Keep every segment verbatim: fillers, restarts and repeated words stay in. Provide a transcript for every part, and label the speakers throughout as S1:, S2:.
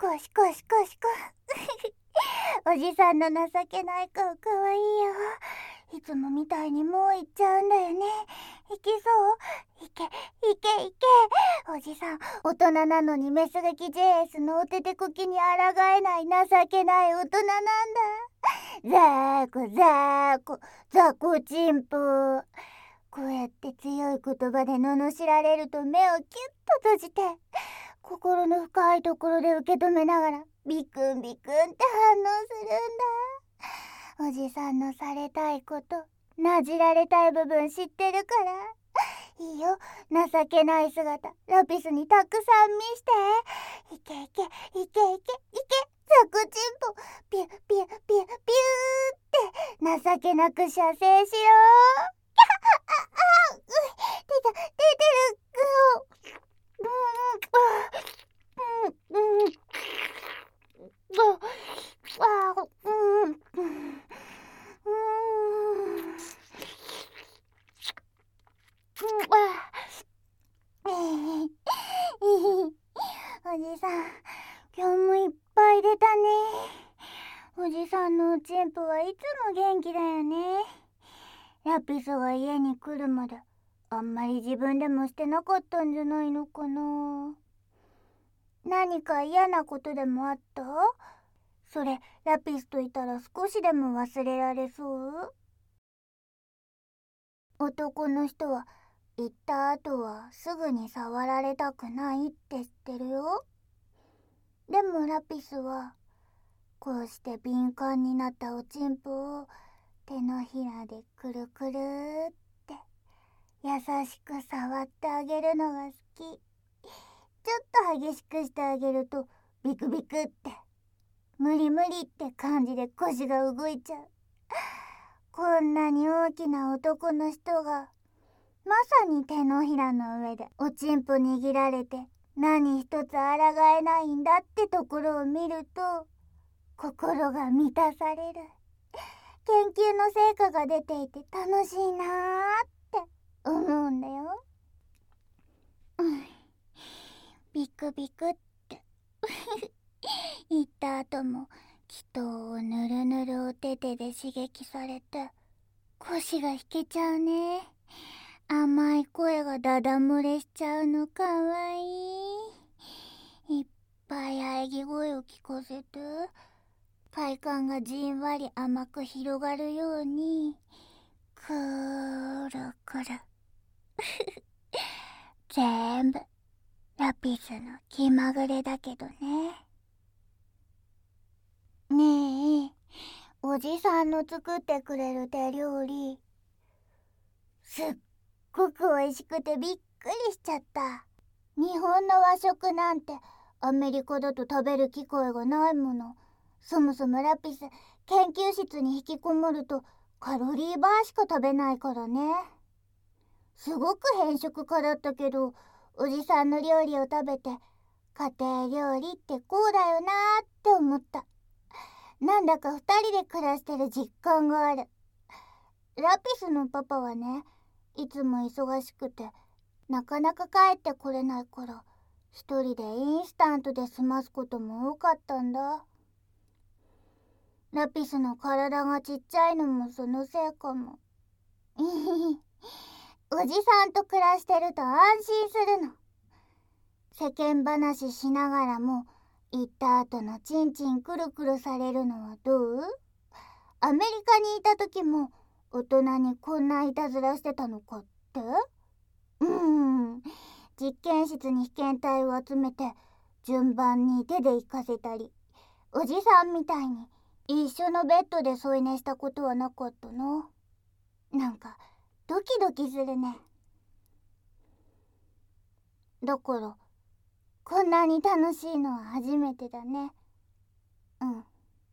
S1: こしこしこしこおじさんの情けない顔かわいいよ。いつもみたいにもう行っちゃうんだよね。行きそう？行け行け行け。おじさん大人なのにメスガキ ジェイエス のおててこきに抗えない情けない大人なんだ。ザーコザーコザコチンポ。こうやって強い言葉で罵られると目をキュッと閉じて心の深いところで受け止めながらビクンビクンって反応するんだ。おじさんのされたいこと、なじられたい部分知ってるから。いいよ、情けない姿ラピスにたくさん見して。いけいけいけいけいけ、ザコチンポピュピュピュピューって情けなく射精しよう。ああ、う出た出てる。うんうんうんうんああうんうんおじさん、今日もいっぱい出たね。おじさんのおちんぽはいつも元気だよね。ラピスが家に来るまであんまり自分でもしてなかったんじゃないのかな。何か嫌なことでもあった？それラピスといたら少しでも忘れられそう？男の人は行った後はすぐに触られたくないって知ってるよ。でもラピスはこうして敏感になったおちんぽを手のひらでくるくるって優しく触ってあげるのが好き。ちょっと激しくしてあげるとビクビクって無理無理って感じで腰が動いちゃう。こんなに大きな男の人がまさに手のひらの上でおちんぽ握られて何一つ抗えないんだってところを見ると心が満たされる。研究の成果が出ていて楽しいなーって思うんだよ。うん、ビクビクって言った後も祈祷をぬるぬるお手手で刺激されて腰が引けちゃうね。甘い声がダダ漏れしちゃうのかわいい。いっぱい喘ぎ声を聞かせて快感がじんわり甘く広がるようにくるくる全部ラピスの気まぐれだけどね。ねえ、おじさんの作ってくれる手料理すっごく美味しくてびっくりしちゃった。日本の和食なんてアメリカだと食べる機会がないもの。そもそもラピス研究室に引きこもるとカロリーバーしか食べないからね。すごく偏食家だったけどおじさんの料理を食べて家庭料理ってこうだよなーって思った。なんだか二人で暮らしてる実感がある。ラピスのパパはね、いつも忙しくてなかなか帰ってこれないから一人でインスタントで済ますことも多かったんだ。ラピスの体がちっちゃいのもそのせいかも。おじさんと暮らしてると安心するの。世間話しながらも行った後のチンチンくるくるされるのはどう？アメリカにいた時も大人にこんないたずらしてたのかって？うーん、実験室に被験体を集めて順番に手で行かせたり、おじさんみたいに一緒のベッドで添い寝したことはなかったの。なんかドキドキするね。だからこんなに楽しいのは初めてだね。うん。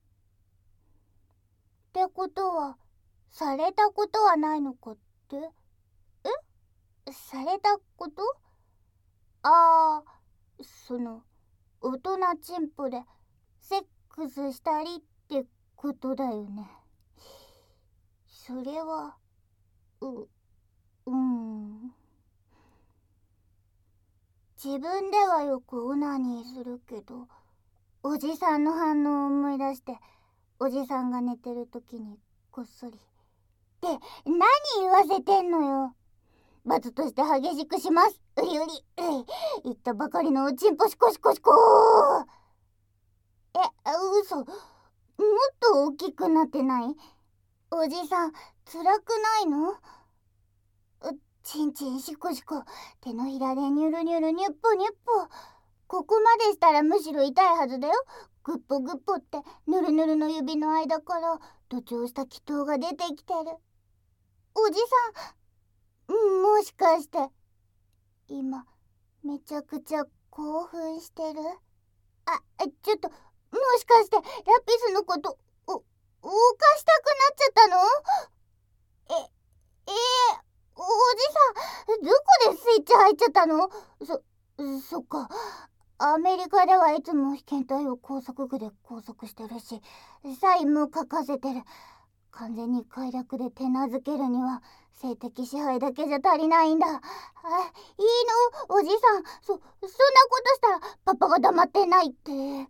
S1: ってことはされたことはないのかって？え？されたこと？あー、その大人チンポでセックスしたりってことだよね。それはううん自分ではよくオナニーするけどおじさんの反応を思い出して、おじさんが寝てる時にこっそり。って何言わせてんのよ。罰として激しくします。うりうり。言ったばかりのおちんぽシコシコシコー。え、嘘。もっと大きくなってない？おじさん、辛くないの？チンチンシコシコ、手のひらでニュルニュルニュッポニュッポ。ここまでしたらむしろ痛いはずだよ。グッポグッポってヌルヌルの指の間から徒長した気筒が出てきてる。おじさん、もしかして今めちゃくちゃ興奮してる？あ、ちょっと、もしかしてラピスのことお動かしたくなっちゃったの？え、えー、おじさん、どこでスイッチ入っちゃったの？そ、そっか。アメリカではいつも被験体を高速具で拘束してるし、サインも書かせてる。完全に快楽で手なずけるには性的支配だけじゃ足りないんだ。あ、いいの？おじさん、そ、そんなことしたらパパが黙ってないって。しまった。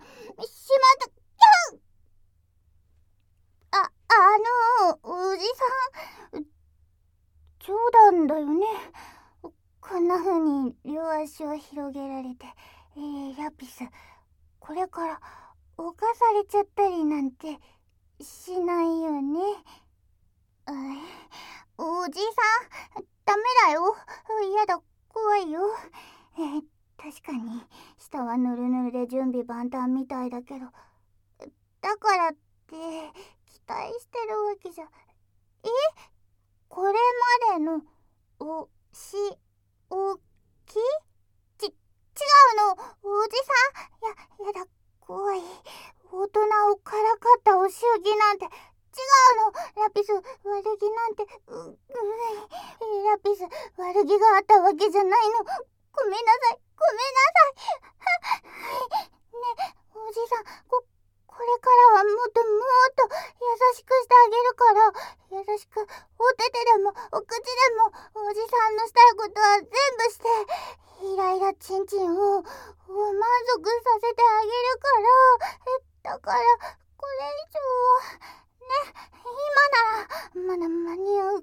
S1: あ、あの、おじさん、冗談だよね。こんな風に両足を広げられて、えー、ラピス、これから犯されちゃったりなんてしないよね。おじさん、ダメだよ。やだ、怖いよ。えー、確かに下はヌルヌルで準備万端みたいだけど、だからって期待してるわけじゃ。え、これまでのおしおきち、違うの、おじさん。や、やだ、怖い。大人をからかったお仕置きなんて違うの。ラピス、悪気なんて、う、うい。ラピス、悪気があったわけじゃないの。ごめんなさい、ごめんなさい。ね、おじさん、こ、これからはもっともっと優しくしてあげるから、優しく、お手手でもお口でもおじさんのしたいことは全部して、イライラチンチンを、を満足させてあげるから。だから、これ以上は、ね、今なら、まだ間に合うから。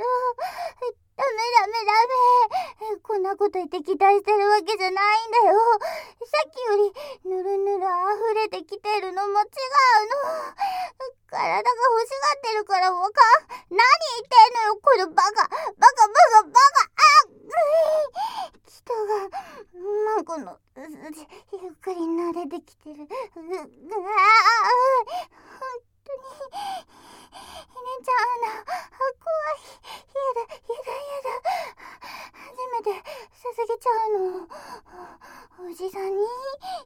S1: ダメダメダメ。こんなこと言って期待してるわけじゃないんだよ。さっきよりぬるぬる溢れてきてるのも違うの。体が欲しがってるからわかん。何言ってんのよ、このバカ。バカバカバカ。あっ、人が、マコの、ゆっくり撫でてきてる。う、うわー、ほんとに、入れちゃうの。あ、怖い。やだ、やだ、やだ。初めてささげちゃうの。おじさんに、こんな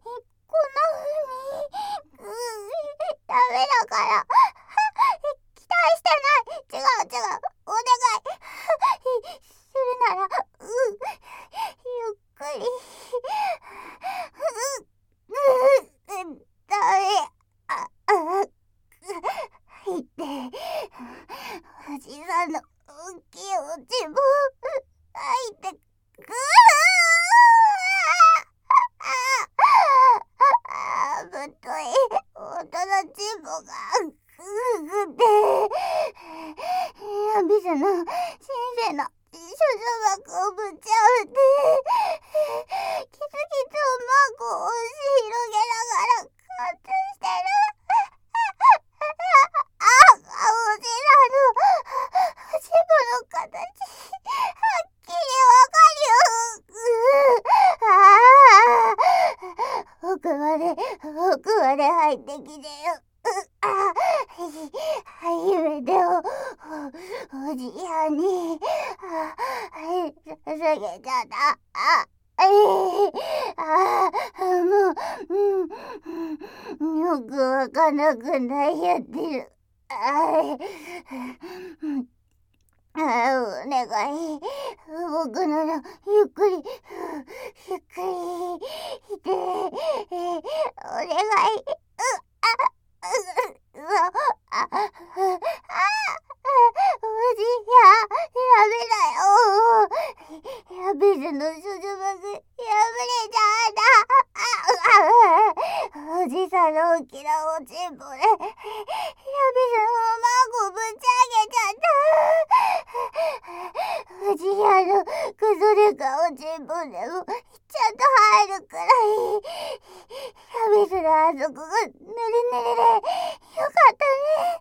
S1: 風に、うー、ダメだから。期待してない。違う違う。お願い。するなら、う、ゆっくり。う、う、ダメ。あ、あ、入って。おじさんの大きいおちんぽ入ってくー。あ、ぶっとい大人ちんぽがグーグってラピスの先生の処女膜をぶっちゃうってキツキツをマークを押し広げながら貫通してる。あ、おじさんのおしっぽの形はっきりわかるよ。ああ、奥まで奥まで入ってきてよ。あ、初めてお、お、おじやに、あ、さげちゃった。あ、ああ、もう、うん、よくわかんなくなりやってる。ああ、お願い。僕ならゆっくり、ゆっくりして、お願い。う、あ、う、うわ、あ、あ、あ、おじや、やめだよ。ラピスの処女膜破れちゃった。あ、あ、おじさ大きな落ちんぼでラビスの孫ぶち上げちゃった。藤屋の崩れか落ちんぼでもちゃんと入るくらいラビスのあそこがぬるぬるでよかったね。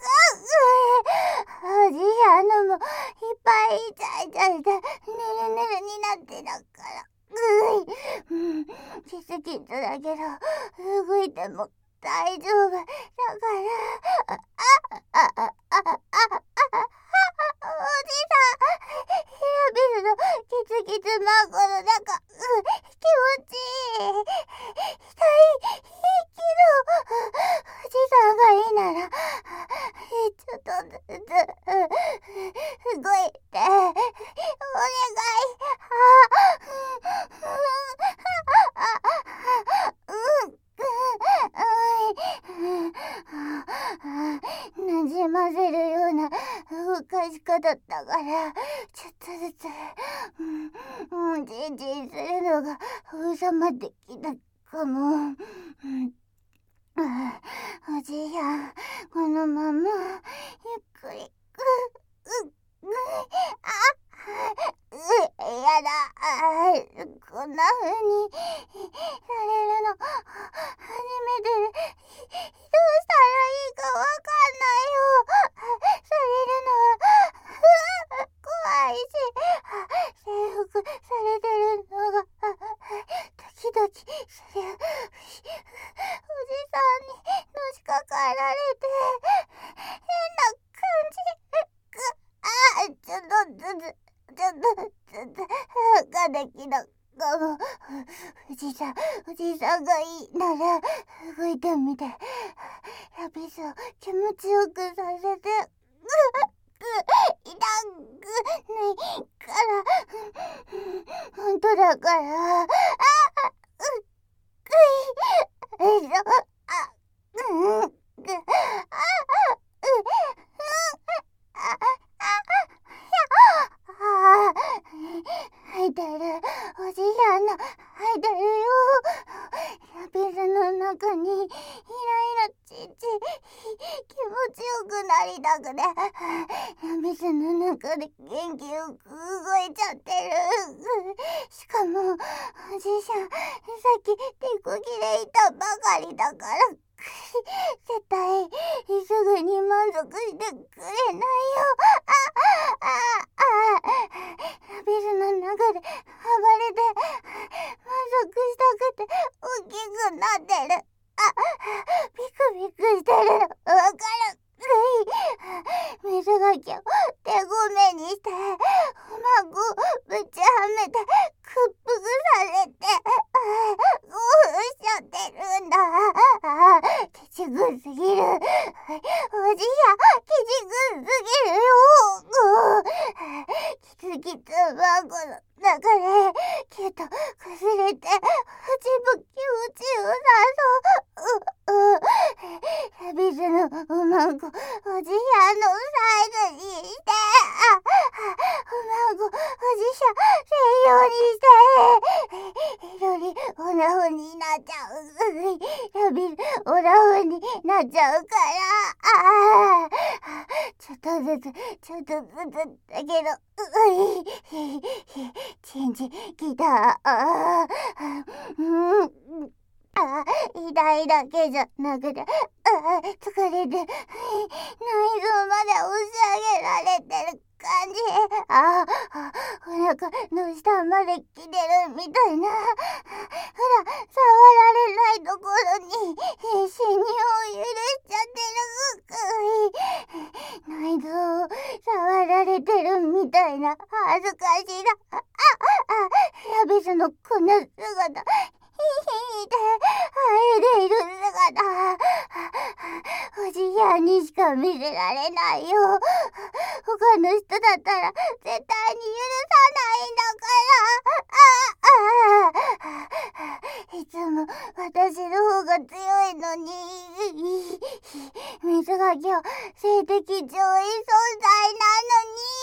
S1: 藤屋のもいっぱいイチャイチャしてぬるぬるになってたからうい、うん、キスキスだけど動いても大丈夫だからあああああああおじさんラビスのキツキツ孫の中、うん、気持ちいい痛いいいけどおじさんがいいならちょっとずつ動いてお願い。なじませるような動かし方だったからちょっとずつ、うん、じんじんするのが収まってきたかも。うん、おじいやんこのままゆっくりうううあうやだあこんな風にされるの初めてでどうしたらいいかわかんないよ。されるのは怖いし征服されてるのがドキドキする。おじさんにのしかかられて変な感じ。あちょっとずつちょっとずつができなかも。おじさんおじさんがいいなら動いてみてラビスを気持ちよくさせて痛くないから本当だからあっういえっとあうんあっ吐いてるおじさんの吐いてるよ。ラビスの中にイライラちち気持ちよくなりたくてラビスの中で元気よく動いちゃってる。しかもおじさんさっき手こぎでいたばかりだから絶対すぐに満足してくれないよ。あああラビスの中で暴れて満足したくて大きくなってる。あビクビクしてるのわかる。水がきを手ごめにしておまごぶちはめて屈服されて興奮しちゃってるんだ。きちくすぎる。おじやきちくすぎるよ。キツキツ孫の中でキュッとくすれて自分気持ちよさそう。ううラビスのおまんこおじやのサイズにしてあおまんこおじさ専用にして一人オラフになっちゃう。ラビスオラフになっちゃうからあちょっとずつちょっとずつだけどういチンチきた。あうんあ痛いだけじゃなくてあ疲れて内臓まで押し上げられてる感じ。あお腹の下まで来てるみたいな。ほら触られないところに死にを許しちゃってる。内臓を触られてるみたいな恥ずかしいな。ああラビスのこんな姿ひいて生えている姿おじやにしか見せられないよ。他の人だったら絶対に許さないんだからいつも私の方が強いのに水がきは性的上位存在なのに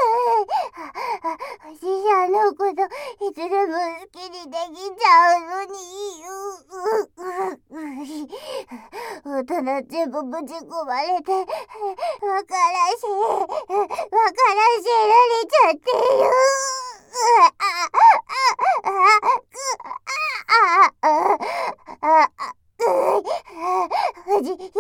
S1: おじいさんのこといつでも好きにできちゃうのにうううう大人全部ぶち込まれて、わからしい、わからしいられちゃってる。おじや、キスをして、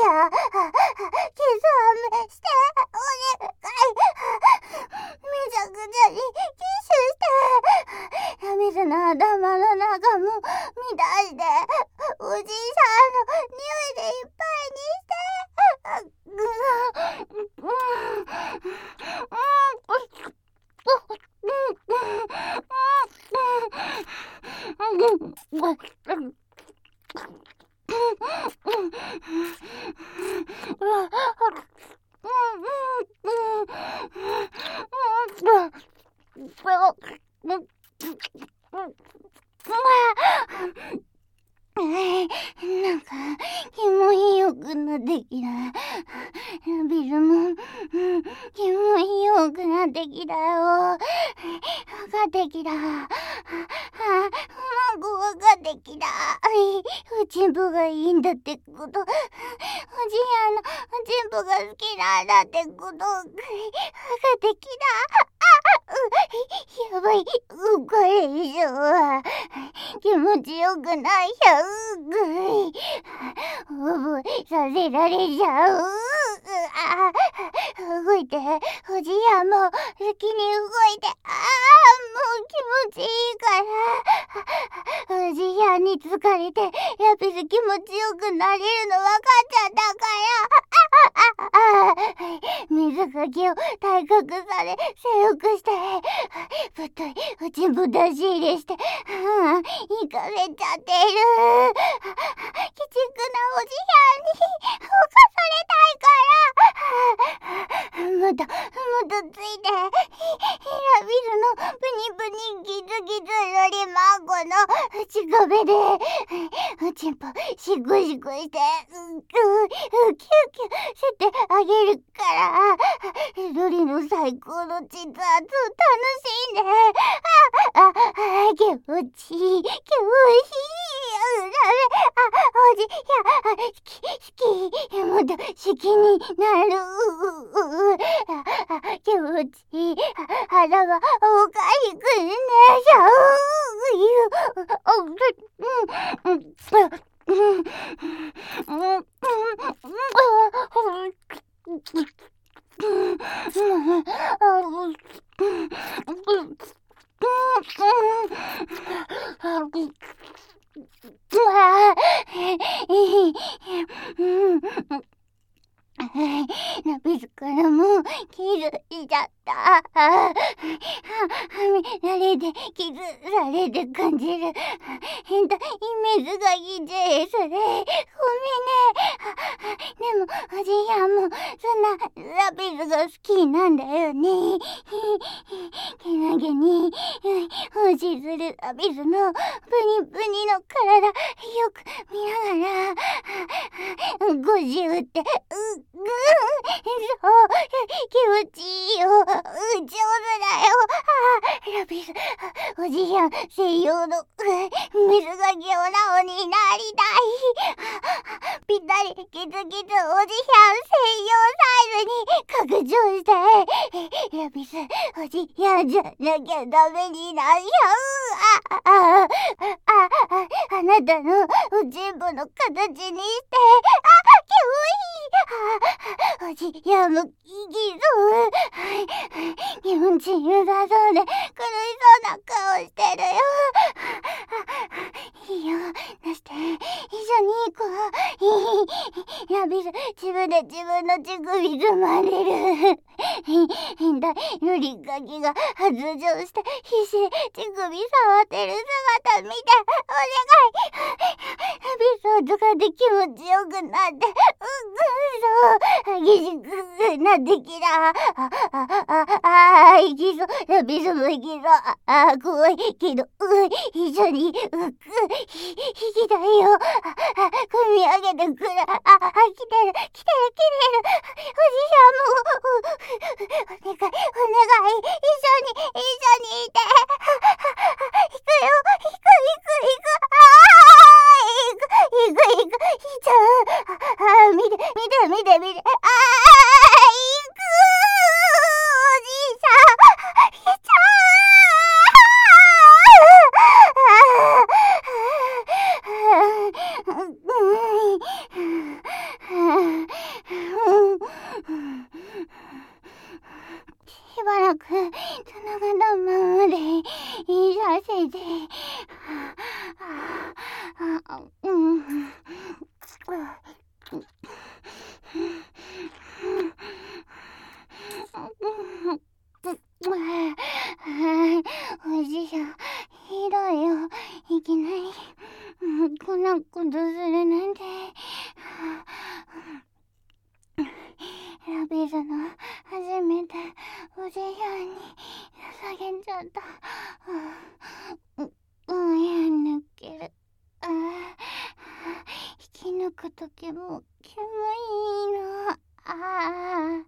S1: お願い。めちゃくちゃにキスして、水の頭の中も乱して、おじいさんの匂いでいっぱいにして、なんか気もよくなってきた。ビルも、うん、気もよくなってきたよ。わかってきた。あ、うまくわかってきた。おちんぽがいいんだってこと。おじいやのおちんぽが好きなんだってこと。わかってきた。やばい、これ以上は気持ちよくないやう。覚えさせられちゃう。あ、動いて、おじやも好きに動いて、ああ、もう気持ちいいから。おじやに疲れて、ラピス気持ちよくなれるの分かっちゃったから。ああ、水かきを体格され、背よくして、ぶっといおちんぽ出し入れして、うん、いかせちゃってる。鬼畜なおじやに犯されたいから。もっと、もっとついて、ラビルのプニプニギズギズのりまんこの内壁で、おちんぽシコシコして、う、う、キューキューしてあげるから、ロリの最高の実圧を楽しんで、あ、あ、あ、気持ちいい、気持ちいい、うらめ、あ、おじや、好き、好き、もっと好きになる、あ、あ、気持ちいい、腹はおかしくなっちゃう、うん、うん、うん、うん、うん、ラピスからも気づいちゃった。は、はみられて気づられて感じる変なイメージがいいぜ。それごめんね。でもおじいやもそんなラピスが好きなんだよね。けなげに放置するラピスのプニプニの体よく見ながらゴシ打ってうっぐーそう気持ちいいよ、う上手だよ。あ、ラピスおじいやん西洋の水がきおなおになりたい。ぴったりキツキツおじいやん西洋サイズに拡張してラピスおじいやんじゃなきゃダメになるよ。あああああなたのおちんぽの形にして、あ、キモい。おじいやんもいきそう。気持ちよさそうで苦しそうな顔してるよ。いいよ、出して、一緒に行こう。ラピス自分で自分の乳首つまれる。変態のりかきが発情して必死で乳首触ってる姿見て、お願い。ラピスを使って気持ちよくなって、うっそう激しくなってきた。あああああ、いきそう。ラピスもいきそう。ああ、怖いけど、うん、一緒に、うっく、ひ、引きたいよ。ああ、組み上げてくる。ああ、来てる、来てる、来てる。おじいさんも、お願い、お願い、一緒に、一緒にいて。行くよ、行く、行く、行く。ああ、行く、行く、行く、いっちゃう。ああ、 て見て見て、あー、行くー、おじいさん、いちゃー。しばらくつながったままでいさせて。ああ、うん。おじいさん、ひどいよ。いきなりこんなことするなんて。ラビーズの初めておじいさんに捧げちゃった。う、うんや抜ける。ああ、引き抜くときも気もいいの。ああ、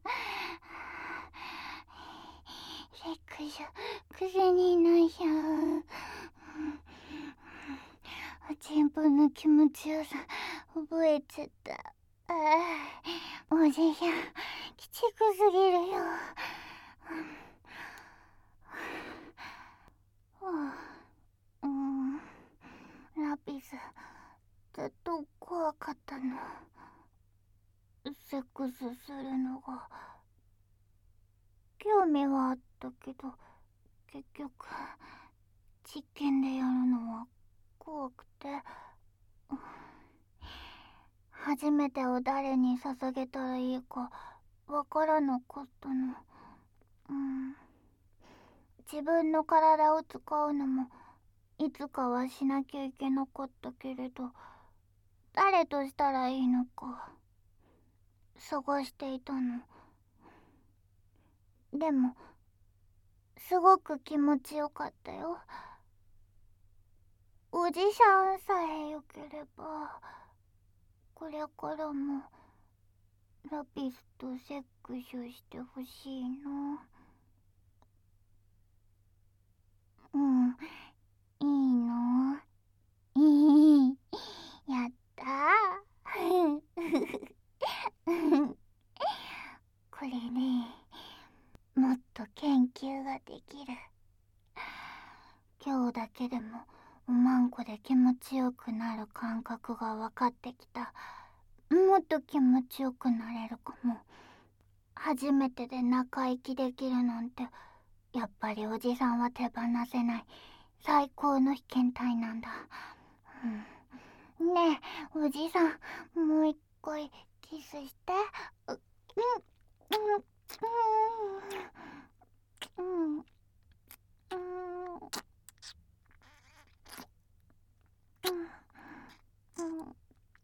S1: セックス癖になっちゃう。おちんぽの気持ちよさ覚えちゃった。ああ、おじいさん、きちくすぎるよ。うん、ラピス、ずっと怖かったの。セックスするのが。興味はあったけど、結局、実験でやるのは怖くて。初めてを誰に捧げたらいいかわからなかったの。うん。自分の体を使うのもいつかはしなきゃいけなかったけれど、誰としたらいいのか探していたの。でもすごく気持ちよかったよ。おじさんさえよければ、これからもラピスとセックスしてほしいの。うん、いいの？いい。やったー。これね、もっと研究ができる。今日だけでもおまんこで気持ちよくなる感覚が分かってきた。もっと気持ちよくなれるかも。初めてで仲良きできるなんて、やっぱりおじさんは手放せない最高の被験体なんだ。うん、ねえ、おじさん、もう一回キスして。う、うん、うん、うん、うん、うん、うん、うん。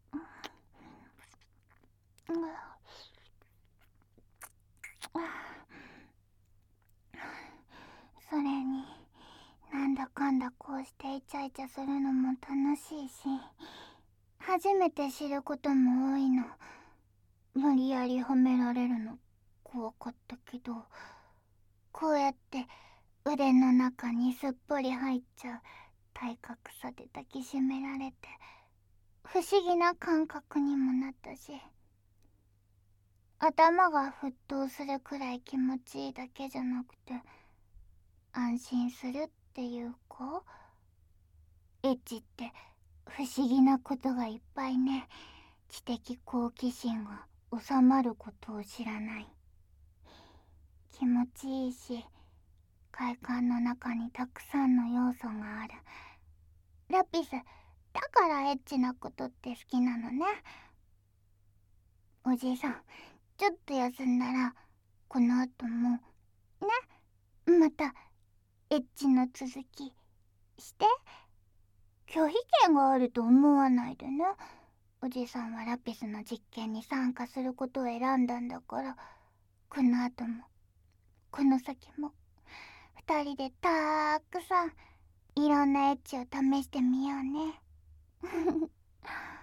S1: それに、なんだかんだこうしてイチャイチャするのも楽しいし、初めて知ることも多いの。無理やり褒められるの怖かったけど、こうやって腕の中にすっぽり入っちゃう体格差で抱きしめられて、不思議な感覚にもなったし、頭が沸騰するくらい気持ちいいだけじゃなくて、安心するっていうか、エッチって不思議なことがいっぱいね。知的好奇心が収まることを知らない。気持ちいいし、快感の中にたくさんの要素がある。ラピス、だからエッチなことって好きなのね。おじいさん、ちょっと休んだらこの後もね、またエッチの続きして。拒否権があると思わないでね。おじさんはラピスの実験に参加することを選んだんだから、この後もこの先も二人でたーくさんいろんなエッチを試してみようね。